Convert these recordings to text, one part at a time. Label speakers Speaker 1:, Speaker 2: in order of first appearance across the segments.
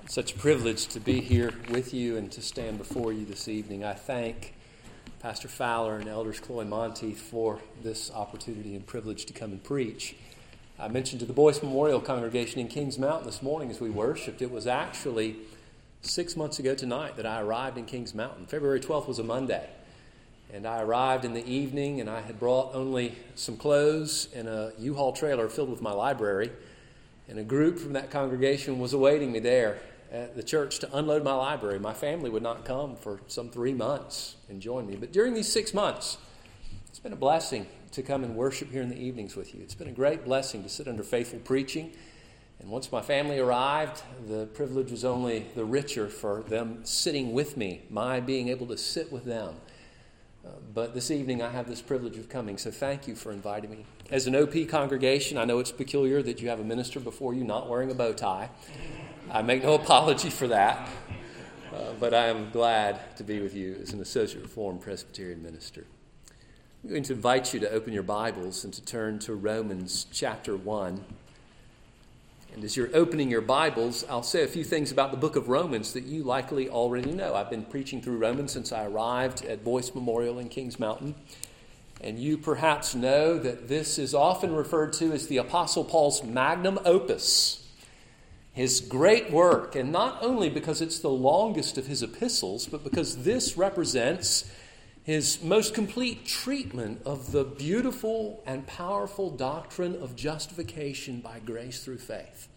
Speaker 1: Such a privilege to be here with you and to stand before you this evening. I thank Pastor Fowler and Elders Chloe Monteith for this opportunity and privilege to come and preach. I mentioned to the Boyce Memorial congregation in Kings Mountain this morning as we worshiped, it was actually 6 months ago tonight that I arrived in Kings Mountain. February 12th was a Monday. And I arrived in the evening and I had brought only some clothes and a U-Haul trailer filled with my library. And a group from that congregation was awaiting me there at the church to unload my library. My family would not come for some 3 months and join me. But during these 6 months, it's been a blessing to come and worship here in the evenings with you. It's been a great blessing to sit under faithful preaching. And once my family arrived, the privilege was only the richer for them sitting with me, my being able to sit with them. But this evening I have this privilege of coming, so thank you for inviting me. As an OP congregation, I know it's peculiar that you have a minister before you not wearing a bow tie. I make no apology for that, but I am glad to be with you as an Associate Reformed Presbyterian minister. I'm going to invite you to open your Bibles and to turn to Romans chapter 1. And as you're opening your Bibles, I'll say a few things about the book of Romans that you likely already know. I've been preaching through Romans since I arrived at Boyce Memorial in Kings Mountain. And you perhaps know that this is often referred to as the Apostle Paul's magnum opus, his great work. And not only because it's the longest of his epistles, but because this represents his most complete treatment of the beautiful and powerful doctrine of justification by grace through faith.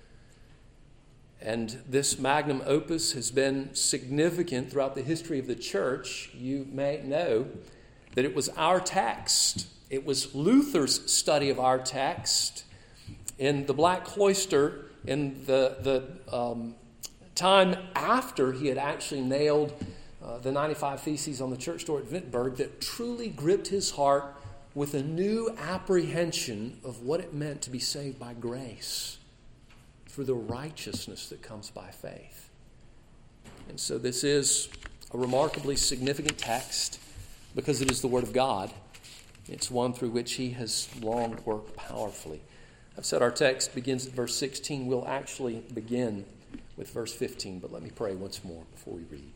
Speaker 1: And this magnum opus has been significant throughout the history of the church. You may know that it was our text. It was Luther's study of our text in the Black Cloister in the time after he had actually nailed the 95 Theses on the church door at Wittenberg that truly gripped his heart with a new apprehension of what it meant to be saved by grace through the righteousness that comes by faith. And so this is a remarkably significant text because it is the Word of God. It's one through which he has long worked powerfully. I've said our text begins at verse 16. We'll actually begin with verse 15, but let me pray once more before we read.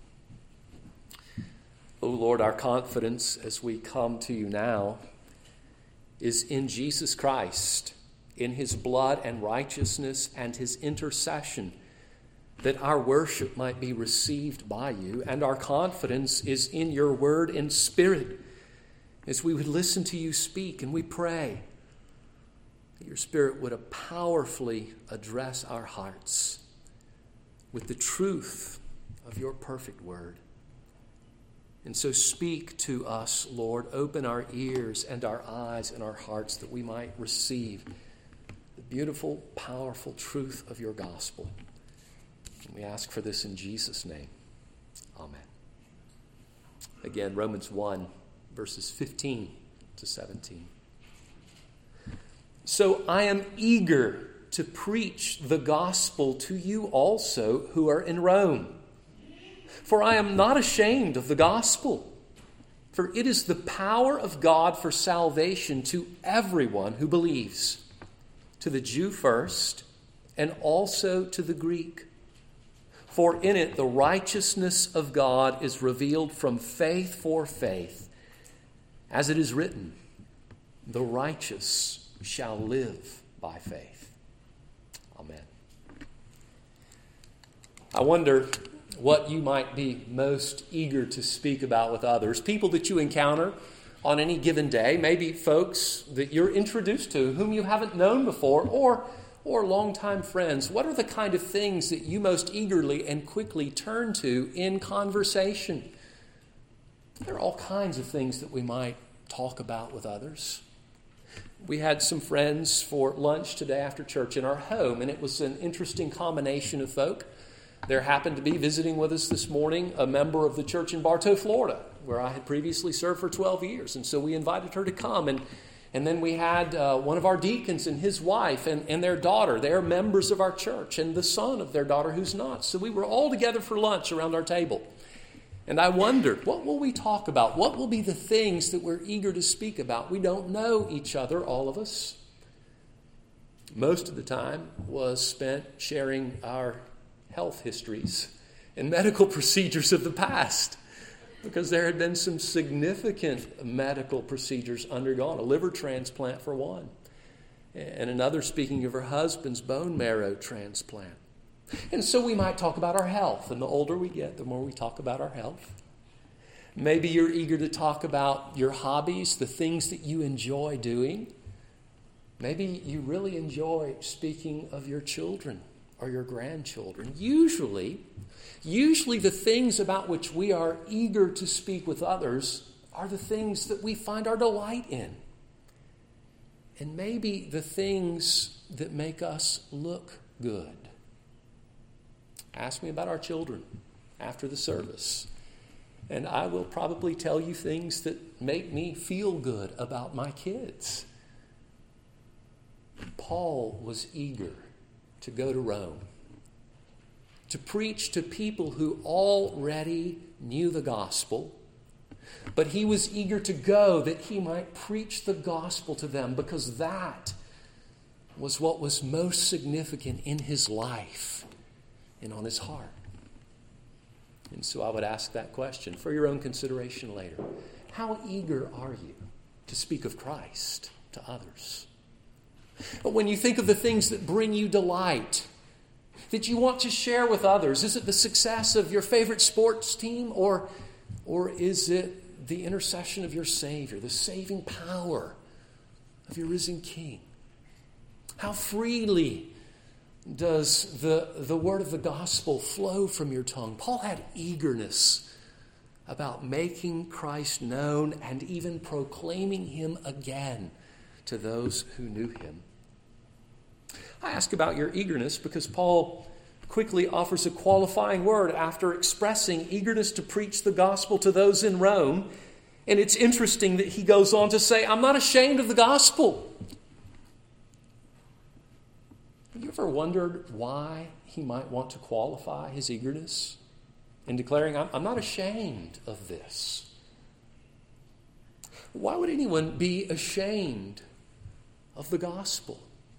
Speaker 1: O Lord, our confidence as we come to you now is in Jesus Christ, in his blood and righteousness and his intercession, that our worship might be received by you, and our confidence is in your word and spirit, as we would listen to you speak, and we pray that your Spirit would powerfully address our hearts with the truth of your perfect word. And so speak to us, Lord. Open our ears and our eyes and our hearts that we might receive the beautiful, powerful truth of your gospel. And we ask for this in Jesus' name. Amen. Again, Romans 1, verses 15 to 17. So I am eager to preach the gospel to you also who are in Rome. For I am not ashamed of the gospel, for it is the power of God for salvation to everyone who believes, to the Jew first, and also to the Greek. For in it the righteousness of God is revealed from faith for faith, as it is written, the righteous shall live by faith. Amen. I wonder what you might be most eager to speak about with others. People that you encounter on any given day, maybe folks that you're introduced to whom you haven't known before, or longtime friends. What are the kind of things that you most eagerly and quickly turn to in conversation? There are all kinds of things that we might talk about with others. We had some friends for lunch today after church in our home, and it was an interesting combination of folk. There happened to be visiting with us this morning a member of the church in Bartow, Florida, where I had previously served for 12 years. And so we invited her to come. And then we had one of our deacons and his wife and their daughter. They're members of our church, and the son of their daughter who's not. So we were all together for lunch around our table. And I wondered, what will we talk about? What will be the things that we're eager to speak about? We don't know each other, all of us. Most of the time was spent sharing our health histories and medical procedures of the past, because there had been some significant medical procedures undergone, a liver transplant for one, and another speaking of her husband's bone marrow transplant. And so we might talk about our health, and the older we get, the more we talk about our health. Maybe you're eager to talk about your hobbies, the things that you enjoy doing. Maybe you really enjoy speaking of your children or your grandchildren. Usually the things about which we are eager to speak with others are the things that we find our delight in. And maybe the things that make us look good. Ask me about our children after the service, and I will probably tell you things that make me feel good about my kids. Paul was eager to go to Rome, to preach to people who already knew the gospel, but he was eager to go that he might preach the gospel to them, because that was what was most significant in his life and on his heart. And so I would ask that question for your own consideration later. How eager are you to speak of Christ to others? When you think of the things that bring you delight, that you want to share with others, is it the success of your favorite sports team, or is it the intercession of your Savior, the saving power of your risen King? How freely does the word of the gospel flow from your tongue? Paul had eagerness about making Christ known and even proclaiming him again to those who knew him. I ask about your eagerness because Paul quickly offers a qualifying word after expressing eagerness to preach the gospel to those in Rome. And it's interesting that he goes on to say, I'm not ashamed of the gospel. Have you ever wondered why he might want to qualify his eagerness in declaring, I'm not ashamed of this? Why would anyone be ashamed of the gospel?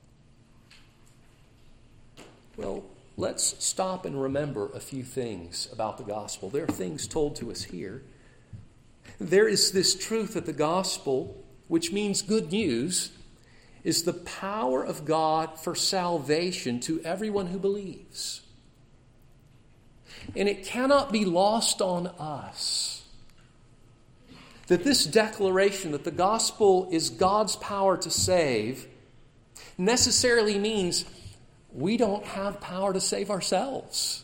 Speaker 1: Well, let's stop and remember a few things about the gospel. There are things told to us here. There is this truth that the gospel, which means good news, is the power of God for salvation to everyone who believes. And it cannot be lost on us that this declaration that the gospel is God's power to save necessarily means we don't have power to save ourselves.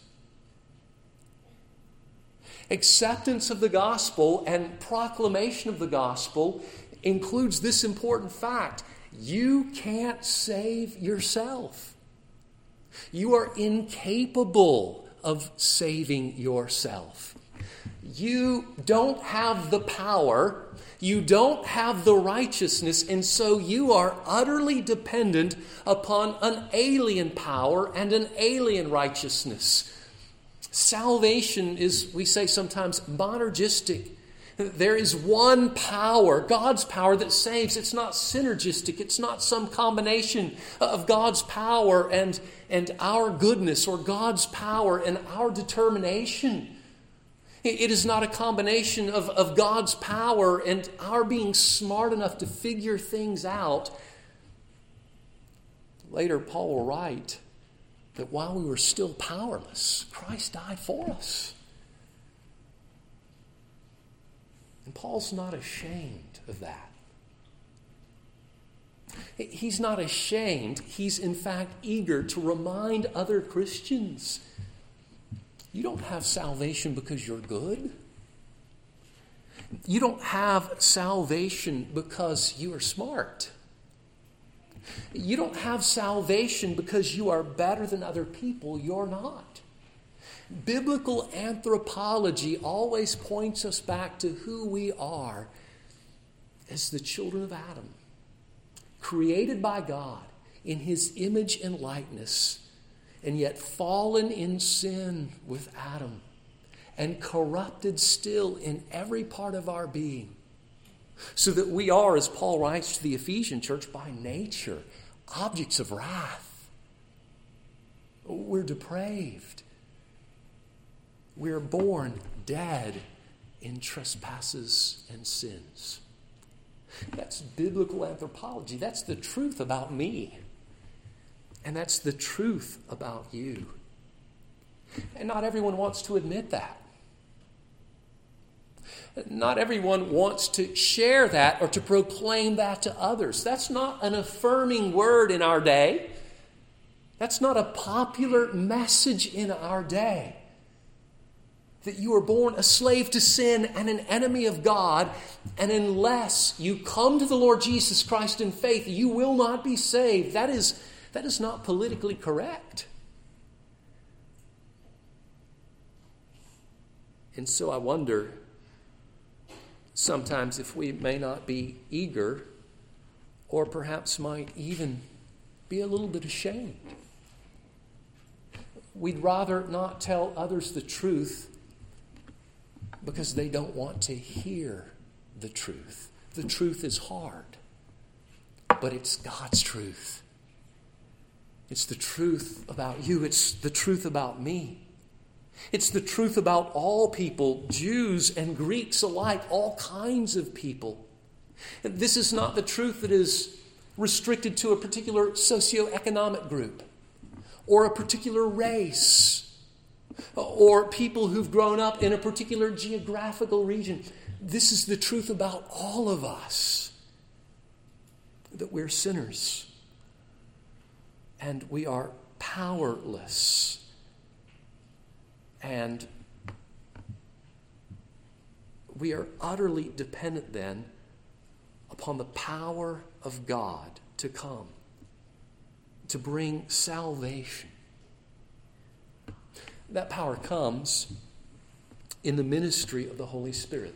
Speaker 1: Acceptance of the gospel and proclamation of the gospel includes this important fact. You can't save yourself. You are incapable of saving yourself. You don't have the power. You don't have the righteousness, and so you are utterly dependent upon an alien power and an alien righteousness. Salvation is, we say sometimes, monergistic. There is one power, God's power, that saves. It's not synergistic. It's not some combination of God's power and our goodness, or God's power and our determination. It is not a combination of God's power and our being smart enough to figure things out. Later, Paul will write that while we were still powerless, Christ died for us. And Paul's not ashamed of that. He's not ashamed. He's in fact eager to remind other Christians, you don't have salvation because you're good. You don't have salvation because you are smart. You don't have salvation because you are better than other people. You're not. Biblical anthropology always points us back to who we are as the children of Adam, created by God in his image and likeness, and yet fallen in sin with Adam and corrupted still in every part of our being. So that we are, as Paul writes to the Ephesian church, by nature, objects of wrath. We're depraved. we're born dead in trespasses and sins. That's biblical anthropology. That's the truth about me. And that's the truth about you. And not everyone wants to admit that. Not everyone wants to share that or to proclaim that to others. That's not an affirming word in our day. That's not a popular message in our day. That you are born a slave to sin and an enemy of God, and unless you come to the Lord Jesus Christ in faith, you will not be saved. That is not politically correct. And so I wonder sometimes if we may not be eager, or perhaps might even be a little bit ashamed. We'd rather not tell others the truth because they don't want to hear the truth. The truth is hard, but it's God's truth. It's the truth about you. It's the truth about me. It's the truth about all people, Jews and Greeks alike, all kinds of people. This is not the truth that is restricted to a particular socioeconomic group or a particular race or people who've grown up in a particular geographical region. This is the truth about all of us, that we're sinners and we are powerless. And we are utterly dependent then upon the power of God to come, to bring salvation. That power comes in the ministry of the Holy Spirit.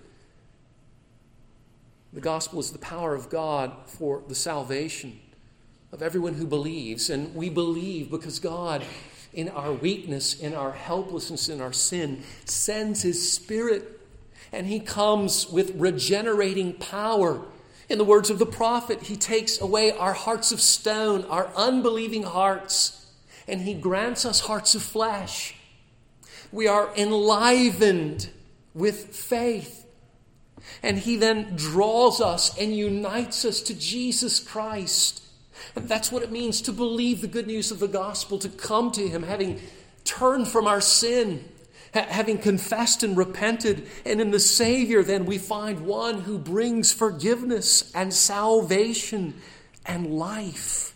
Speaker 1: The gospel is the power of God for the salvation of everyone who believes. And we believe because God, in our weakness, in our helplessness, in our sin, sends His Spirit. And He comes with regenerating power. In the words of the prophet, He takes away our hearts of stone, our unbelieving hearts, and He grants us hearts of flesh. We are enlivened with faith. And He then draws us and unites us to Jesus Christ. And that's what it means to believe the good news of the gospel, to come to Him, having turned from our sin, having confessed and repented. And in the Savior, then, we find one who brings forgiveness and salvation and life.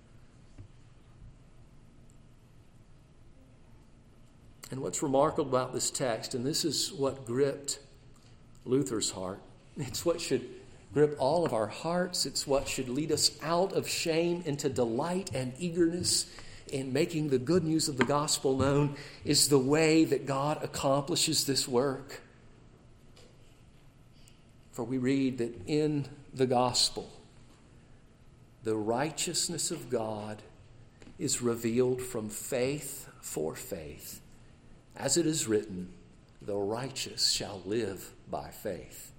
Speaker 1: And what's remarkable about this text, and this is what gripped Luther's heart, it's what should grip all of our hearts. It's what should lead us out of shame into delight and eagerness in making the good news of the gospel known, is the way that God accomplishes this work. For we read that in the gospel, the righteousness of God is revealed from faith for faith. As it is written, the righteous shall live by faith.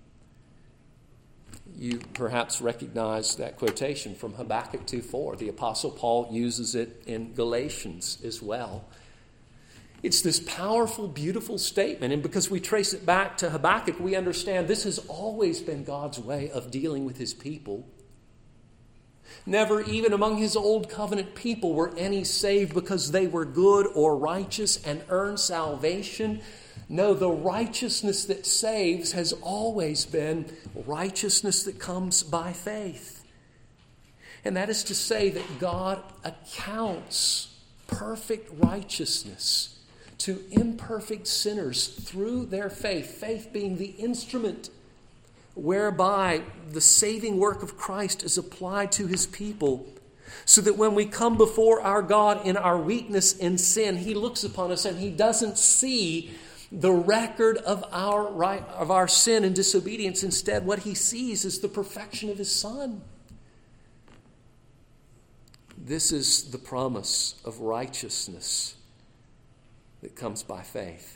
Speaker 1: You perhaps recognize that quotation from Habakkuk 2:4. The Apostle Paul uses it in Galatians as well. It's this powerful, beautiful statement, and because we trace it back to Habakkuk, we understand this has always been God's way of dealing with His people. Never even among His old covenant people were any saved because they were good or righteous and earned salvation. No, the righteousness that saves has always been righteousness that comes by faith. And that is to say that God accounts perfect righteousness to imperfect sinners through their faith, faith being the instrument whereby the saving work of Christ is applied to His people, so that when we come before our God in our weakness and sin, He looks upon us and He doesn't see the record of our sin and disobedience. Instead, what He sees is the perfection of His Son. This is the promise of righteousness that comes by faith.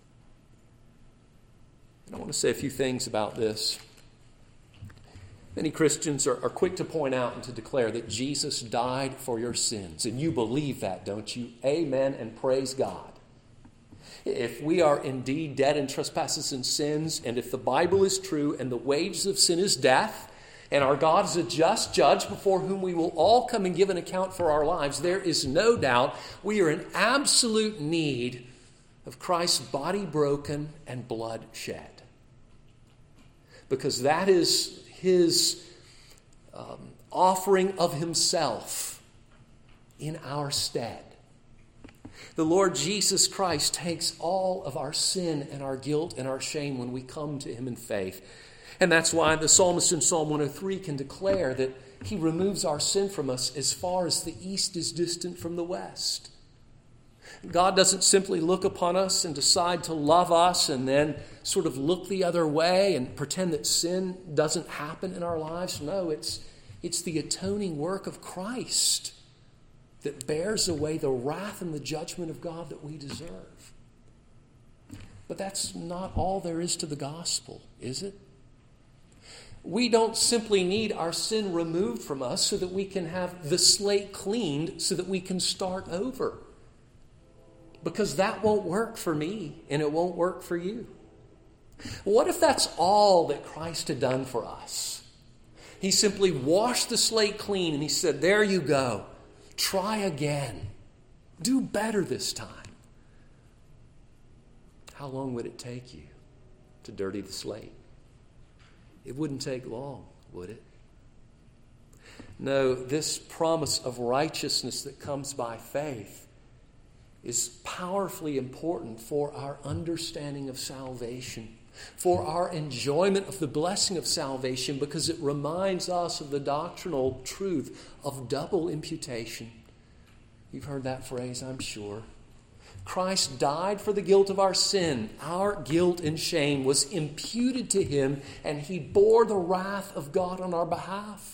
Speaker 1: And I want to say a few things about this. Many Christians are quick to point out and to declare that Jesus died for your sins. And you believe that, don't you? Amen and praise God. If we are indeed dead in trespasses and sins, and if the Bible is true and the wages of sin is death, and our God is a just judge before whom we will all come and give an account for our lives, there is no doubt we are in absolute need of Christ's body broken and blood shed. Because that is his offering of himself in our stead. The Lord Jesus Christ takes all of our sin and our guilt and our shame when we come to him in faith. And that's why the psalmist in Psalm 103 can declare that he removes our sin from us as far as the east is distant from the west. God doesn't simply look upon us and decide to love us and then sort of look the other way and pretend that sin doesn't happen in our lives. No, it's the atoning work of Christ that bears away the wrath and the judgment of God that we deserve. But that's not all there is to the gospel, is it? We don't simply need our sin removed from us so that we can have the slate cleaned so that we can start over. Because that won't work for me and it won't work for you. What if that's all that Christ had done for us? He simply washed the slate clean and he said, there you go. Try again. Do better this time. How long would it take you to dirty the slate? It wouldn't take long, would it? No, this promise of righteousness that comes by faith is powerfully important for our understanding of salvation, for our enjoyment of the blessing of salvation, because it reminds us of the doctrinal truth of double imputation. You've heard that phrase, I'm sure. Christ died for the guilt of our sin. Our guilt and shame was imputed to him, and he bore the wrath of God on our behalf.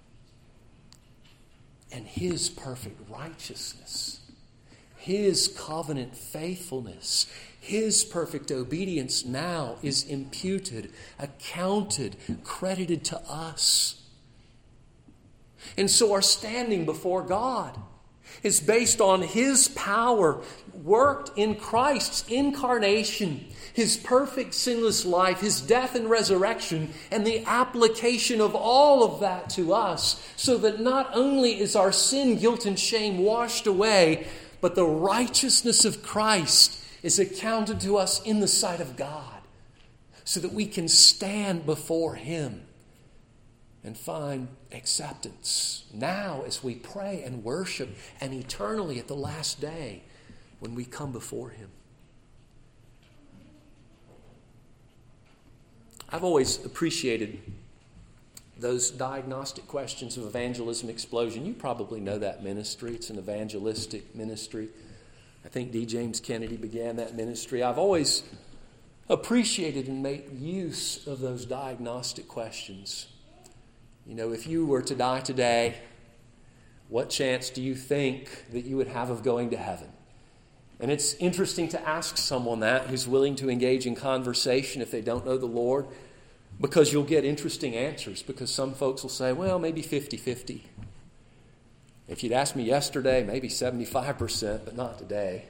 Speaker 1: And his perfect righteousness, his covenant faithfulness, his perfect obedience now is imputed, accounted, credited to us. And so our standing before God is based on his power worked in Christ's incarnation, his perfect sinless life, his death and resurrection, and the application of all of that to us, so that not only is our sin, guilt, and shame washed away, but the righteousness of Christ is accounted to us in the sight of God, so that we can stand before him and find acceptance now as we pray and worship, and eternally at the last day when we come before him. I've always appreciated those diagnostic questions of Evangelism Explosion. You probably know that ministry. It's an evangelistic ministry. I think D. James Kennedy began that ministry. I've always appreciated and made use of those diagnostic questions. You know, if you were to die today, what chance do you think that you would have of going to heaven? And it's interesting to ask someone that who's willing to engage in conversation if they don't know the Lord, because you'll get interesting answers. Because some folks will say, well, maybe 50-50. If you'd asked me yesterday, maybe 75%, but not today.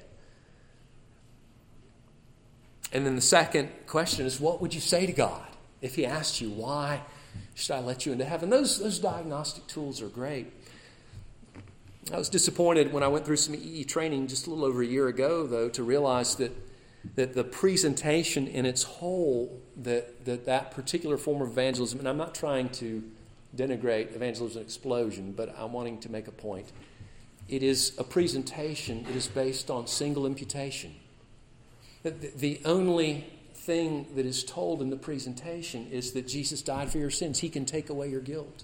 Speaker 1: And then the second question is, what would you say to God if he asked you, why should I let you into heaven? Those diagnostic tools are great. I was disappointed when I went through some EE training just a little over a year ago, though, to realize that the presentation in its whole, that particular form of evangelism, and I'm not trying to denigrate Evangelism Explosion, but I'm wanting to make a point. It is a presentation. It is based on single imputation. The only thing that is told in the presentation is that Jesus died for your sins. He can take away your guilt.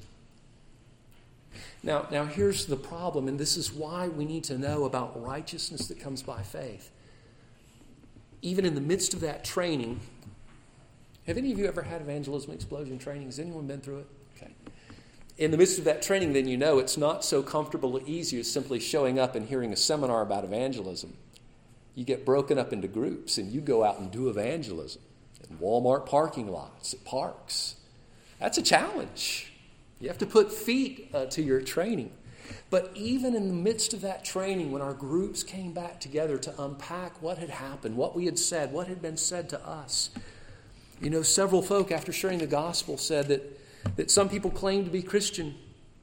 Speaker 1: Now here's the problem, and this is why we need to know about righteousness that comes by faith. Even in the midst of that training, have any of you ever had Evangelism Explosion training? Has anyone been through it? Okay. In the midst of that training, then you know it's not so comfortable or easy as simply showing up and hearing a seminar about evangelism. You get broken up into groups and you go out and do evangelism in Walmart parking lots, at parks. That's a challenge. You have to put feet to your training. But even in the midst of that training, when our groups came back together to unpack what had happened, what we had said, what had been said to us, several folk after sharing the gospel said that some people claimed to be Christian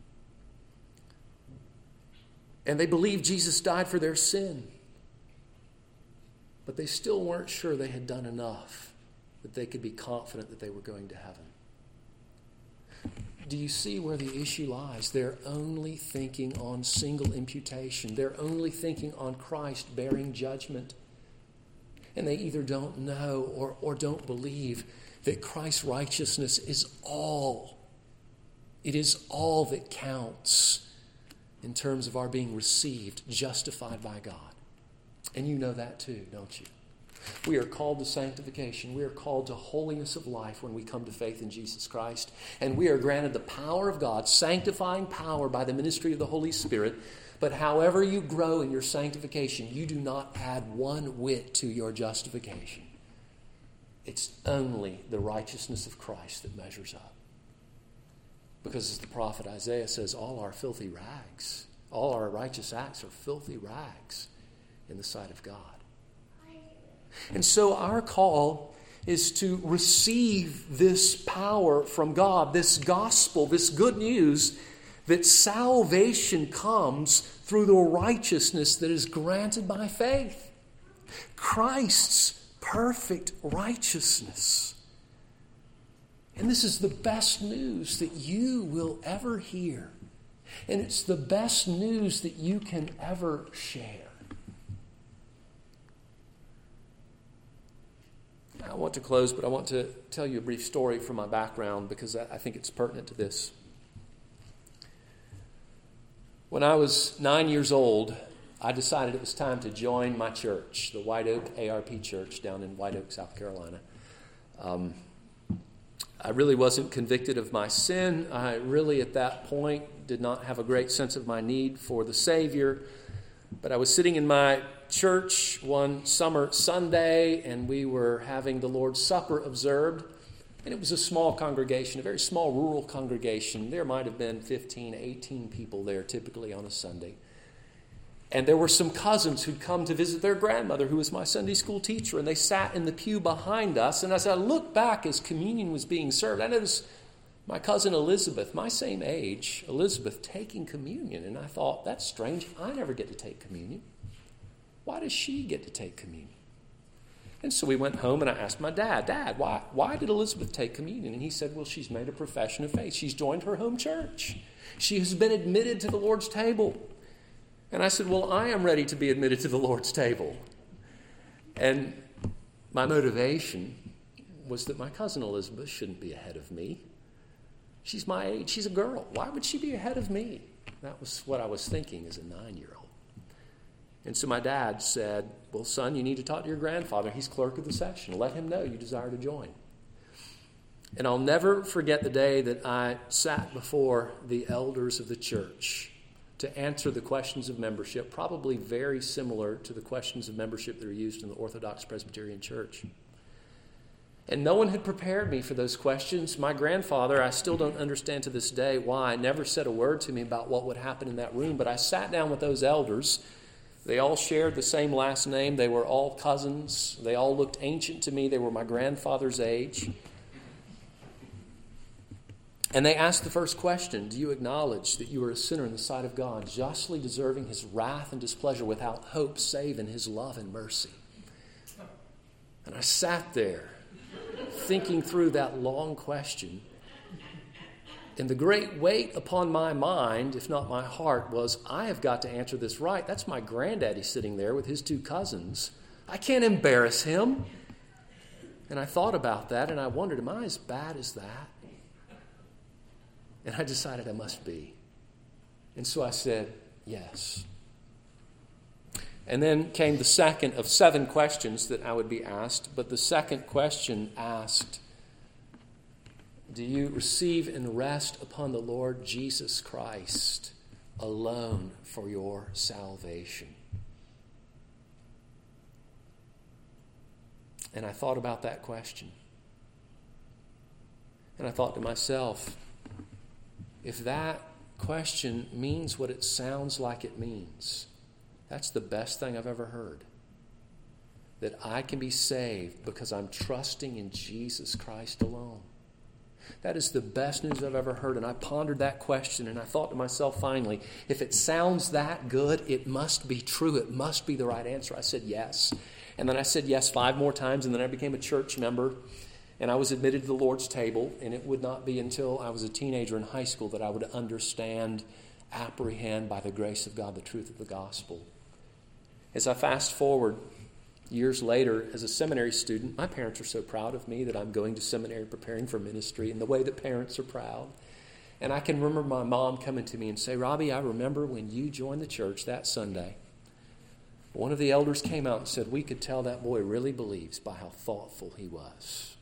Speaker 1: and they believed Jesus died for their sin, but they still weren't sure they had done enough that they could be confident that they were going to heaven. Do you see where the issue lies? They're only thinking on single imputation. They're only thinking on Christ bearing judgment. And they either don't know or don't believe that Christ's righteousness is all. It is all that counts in terms of our being received, justified by God. And you know that too, don't you? We are called to sanctification. We are called to holiness of life when we come to faith in Jesus Christ. And we are granted the power of God, sanctifying power by the ministry of the Holy Spirit. But however you grow in your sanctification, you do not add one whit to your justification. It's only the righteousness of Christ that measures up. Because as the prophet Isaiah says, all our filthy rags, all our righteous acts are filthy rags in the sight of God. And so our call is to receive this power from God, this gospel, this good news that salvation comes through the righteousness that is granted by faith. Christ's perfect righteousness. And this is the best news that you will ever hear. And it's the best news that you can ever share. I want to close, but I want to tell you a brief story from my background because I think it's pertinent to this. When I was 9 years old, I decided it was time to join my church, the White Oak ARP Church down in White Oak, South Carolina. I really wasn't convicted of my sin. I really, at that point, did not have a great sense of my need for the Savior. But I was sitting in my church one summer Sunday, and we were having the Lord's Supper observed. And it was a small congregation, a very small rural congregation. There might have been 15, 18 people there typically on a Sunday. And there were some cousins who'd come to visit their grandmother, who was my Sunday school teacher, and they sat in the pew behind us. And as I looked back as communion was being served, I noticed my cousin Elizabeth, my same age, Elizabeth, taking communion. And I thought, that's strange. I never get to take communion. Why does she get to take communion? And so we went home and I asked my dad, why did Elizabeth take communion? And he said, well, she's made a profession of faith. She's joined her home church. She has been admitted to the Lord's table. And I said, well, I am ready to be admitted to the Lord's table. And my motivation was that my cousin Elizabeth shouldn't be ahead of me. She's my age. She's a girl. Why would she be ahead of me? That was what I was thinking as a 9-year-old. And so my dad said, well, son, you need to talk to your grandfather. He's clerk of the session. Let him know you desire to join. And I'll never forget the day that I sat before the elders of the church to answer the questions of membership, probably very similar to the questions of membership that are used in the Orthodox Presbyterian Church. And no one had prepared me for those questions. My grandfather, I still don't understand to this day why, never said a word to me about what would happen in that room, but I sat down with those elders. They all shared the same last name. They were all cousins. They all looked ancient to me. They were my grandfather's age. And they asked the first question, do you acknowledge that you are a sinner in the sight of God, justly deserving his wrath and displeasure, without hope save in his love and mercy? And I sat there thinking through that long question. And the great weight upon my mind, if not my heart, was I have got to answer this right. That's my granddaddy sitting there with his 2 cousins. I can't embarrass him. And I thought about that and I wondered, am I as bad as that? And I decided I must be. And so I said, yes. And then came the second of 7 questions that I would be asked. But the second question asked, do you receive and rest upon the Lord Jesus Christ alone for your salvation? And I thought about that question. And I thought to myself, if that question means what it sounds like it means, that's the best thing I've ever heard. That I can be saved because I'm trusting in Jesus Christ alone. That is the best news I've ever heard. And I pondered that question and I thought to myself finally, if it sounds that good, it must be true. It must be the right answer. I said yes. And then I said yes 5 more times, and then I became a church member. And I was admitted to the Lord's table. And it would not be until I was a teenager in high school that I would understand, apprehend by the grace of God the truth of the gospel. As I fast forward, years later, as a seminary student, my parents are so proud of me that I'm going to seminary preparing for ministry in the way that parents are proud. And I can remember my mom coming to me and say, Robbie, I remember when you joined the church that Sunday. One of the elders came out and said, we could tell that boy really believes by how thoughtful he was.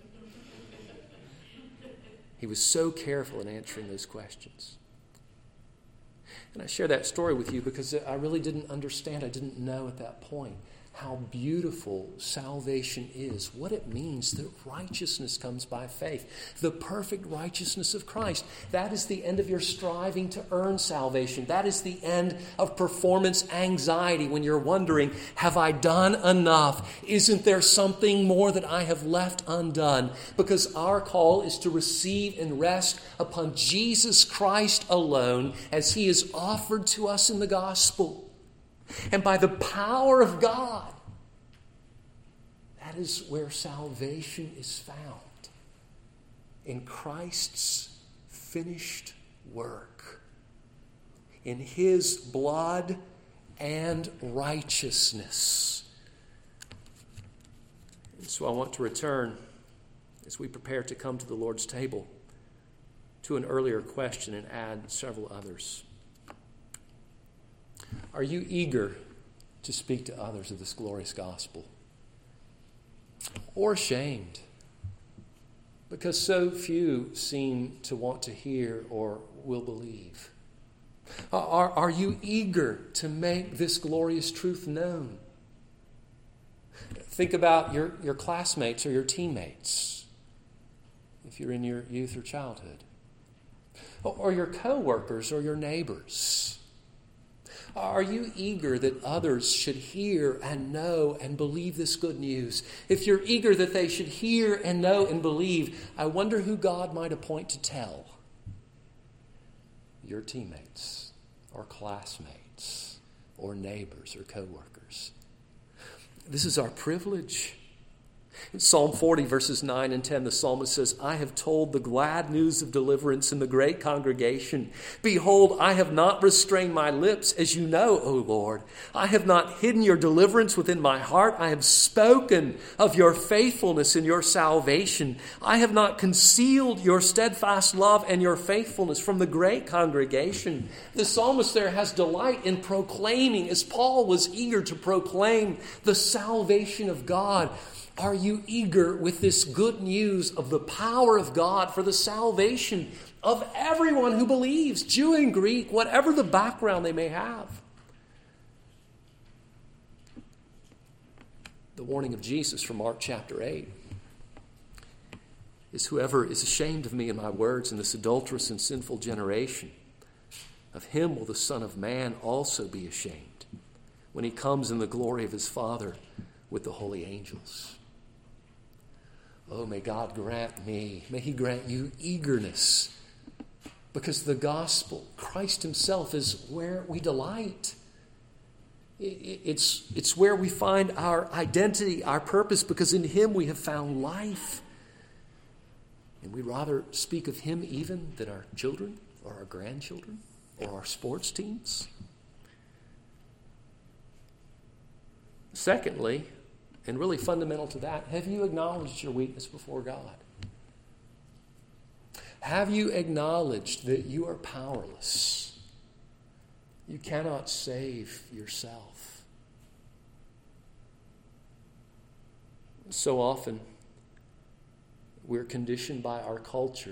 Speaker 1: He was so careful in answering those questions. And I share that story with you because I really didn't understand. I didn't know at that point how beautiful salvation is, what it means that righteousness comes by faith, the perfect righteousness of Christ. That is the end of your striving to earn salvation. That is the end of performance anxiety when you're wondering, have I done enough? Isn't there something more that I have left undone? Because our call is to receive and rest upon Jesus Christ alone as He is offered to us in the gospel. And by the power of God, that is where salvation is found. In Christ's finished work. In His blood and righteousness. And so I want to return, as we prepare to come to the Lord's table, to an earlier question and add several others. Are you eager to speak to others of this glorious gospel? Or ashamed? Because so few seem to want to hear or will believe. Are you eager to make this glorious truth known? Think about your classmates or your teammates, if you're in your youth or childhood. Or your co-workers or your neighbors. Are you eager that others should hear and know and believe this good news? If you're eager that they should hear and know and believe, I wonder who God might appoint to tell. Your teammates or classmates or neighbors or co-workers. This is our privilege. In Psalm 40, verses 9 and 10, the psalmist says, I have told the glad news of deliverance in the great congregation. Behold, I have not restrained my lips, as you know, O Lord. I have not hidden your deliverance within my heart. I have spoken of your faithfulness and your salvation. I have not concealed your steadfast love and your faithfulness from the great congregation. The psalmist there has delight in proclaiming, as Paul was eager to proclaim the salvation of God. Are you eager with this good news of the power of God for the salvation of everyone who believes, Jew and Greek, whatever the background they may have? The warning of Jesus from Mark chapter 8 is, whoever is ashamed of me and my words in this adulterous and sinful generation, of him will the Son of Man also be ashamed when he comes in the glory of his Father with the holy angels. Oh, may God grant me, may He grant you eagerness, because the gospel, Christ Himself, is where we delight. It's where we find our identity, our purpose, because in Him we have found life. And we'd rather speak of Him even than our children or our grandchildren or our sports teams. Secondly, and really fundamental to that, have you acknowledged your weakness before God? Have you acknowledged that you are powerless? You cannot save yourself. So often, we're conditioned by our culture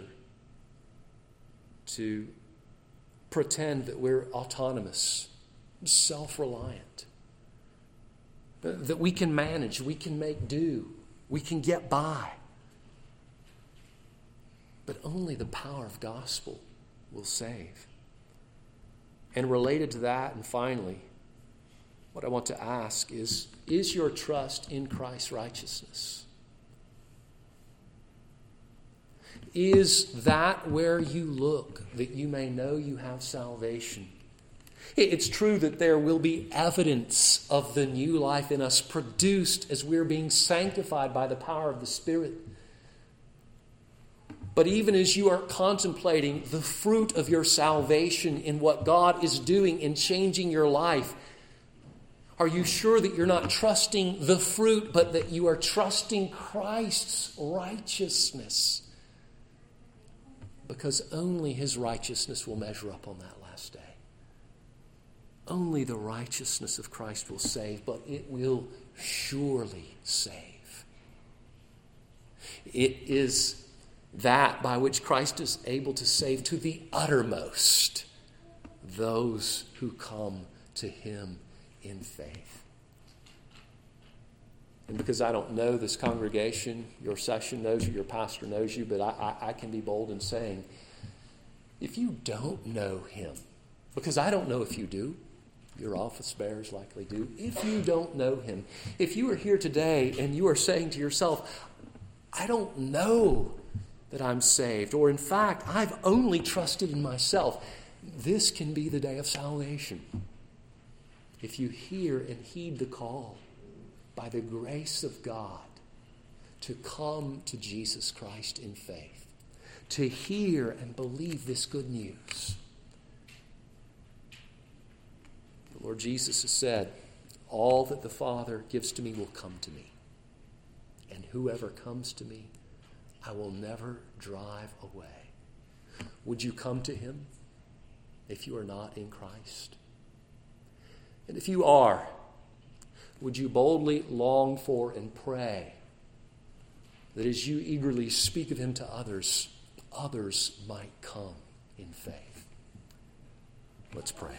Speaker 1: to pretend that we're autonomous, self-reliant. That we can manage, we can make do, we can get by. But only the power of gospel will save. And related to that, and finally, what I want to ask is your trust in Christ's righteousness? Is that where you look, that you may know you have salvation? It's true that there will be evidence of the new life in us produced as we're being sanctified by the power of the Spirit. But even as you are contemplating the fruit of your salvation in what God is doing in changing your life, are you sure that you're not trusting the fruit, but that you are trusting Christ's righteousness? Because only His righteousness will measure up on that last day. Only the righteousness of Christ will save, but it will surely save. It is that by which Christ is able to save to the uttermost those who come to Him in faith. And because I don't know this congregation, your session knows you, your pastor knows you, but I can be bold in saying, if you don't know Him, because I don't know if you do, your office bearers likely do. If you don't know Him, if you are here today and you are saying to yourself, I don't know that I'm saved, or in fact, I've only trusted in myself, this can be the day of salvation. If you hear and heed the call by the grace of God to come to Jesus Christ in faith, to hear and believe this good news. The Lord Jesus has said, all that the Father gives to me will come to me, and whoever comes to me, I will never drive away. Would you come to Him if you are not in Christ? And if you are, would you boldly long for and pray that as you eagerly speak of Him to others, others might come in faith? Let's pray.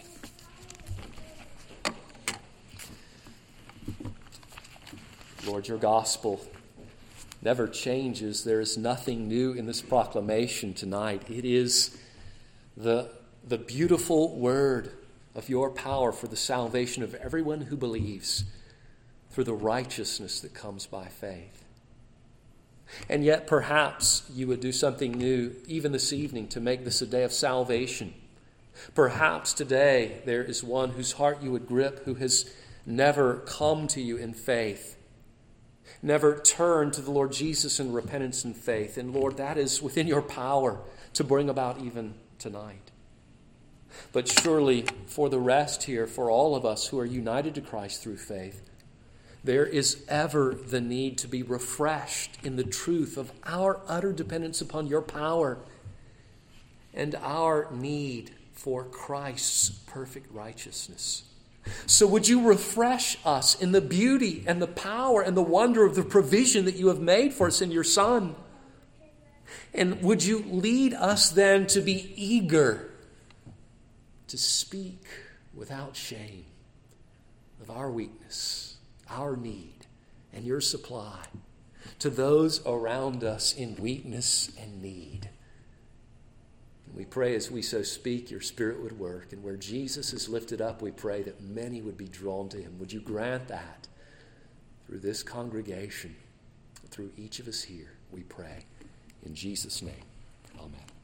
Speaker 1: Lord, your gospel never changes. There is nothing new in this proclamation tonight. It is the beautiful word of your power for the salvation of everyone who believes through the righteousness that comes by faith. And yet perhaps you would do something new even this evening to make this a day of salvation. Perhaps today there is one whose heart you would grip who has never come to you in faith, never turned to the Lord Jesus in repentance and faith. And Lord, that is within your power to bring about even tonight. But surely for the rest here, for all of us who are united to Christ through faith, there is ever the need to be refreshed in the truth of our utter dependence upon your power and our need for Christ's perfect righteousness. So would you refresh us in the beauty and the power and the wonder of the provision that you have made for us in your Son? And would you lead us then to be eager to speak without shame of our weakness, our need, and your supply to those around us in weakness and need. And we pray as we so speak, your Spirit would work. And where Jesus is lifted up, we pray that many would be drawn to him. Would you grant that through this congregation, through each of us here, we pray. In Jesus' name, amen.